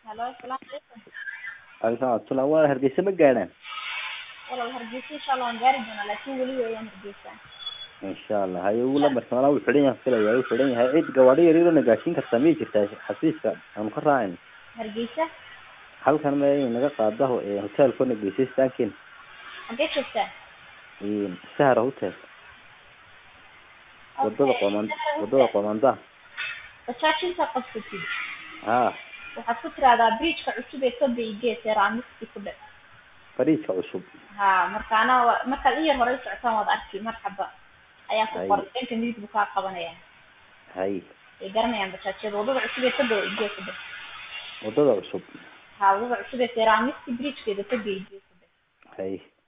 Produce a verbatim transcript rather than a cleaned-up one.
Hello, السلام عليكم. عليكم السلام waa hargeysa ma gaadhaan Walaal hargeysa insha Allah waan gaari doonaa laakiin wali weeyaan hargeysa. insha Allah hayo ugu lambar soomaaliya uu xidhan yahay filayaa uu xidhan yahay cid gawadhi yar yar nagaashin kartaa ma jirtaa xafiiska aan ka raacin Hargeysa halkan ma ay naga qaadaho ee hotel ko nageysa istaankin xagee joogtaa? ee Sahara Hotel wadada qoman wadada qomanda Bajaajinta qabsatid. ah Waxaad ku tiraahdaa bridge-ka cusub ee Kabeeyge Ceramics ku dhex. fariiska cusub Ha markaana markaad in yar hore u socotaan waad arki marxaba ayaa ku qoran dhanka midig buu ka qabanaya. hay Ee garanayaan bajaajyada wadada cusub ee Kabeeyge ku dhex. wadada cusub Ha wadada cusub ee Ceramics bridge-keeda Kabeeyge ku dhex. hay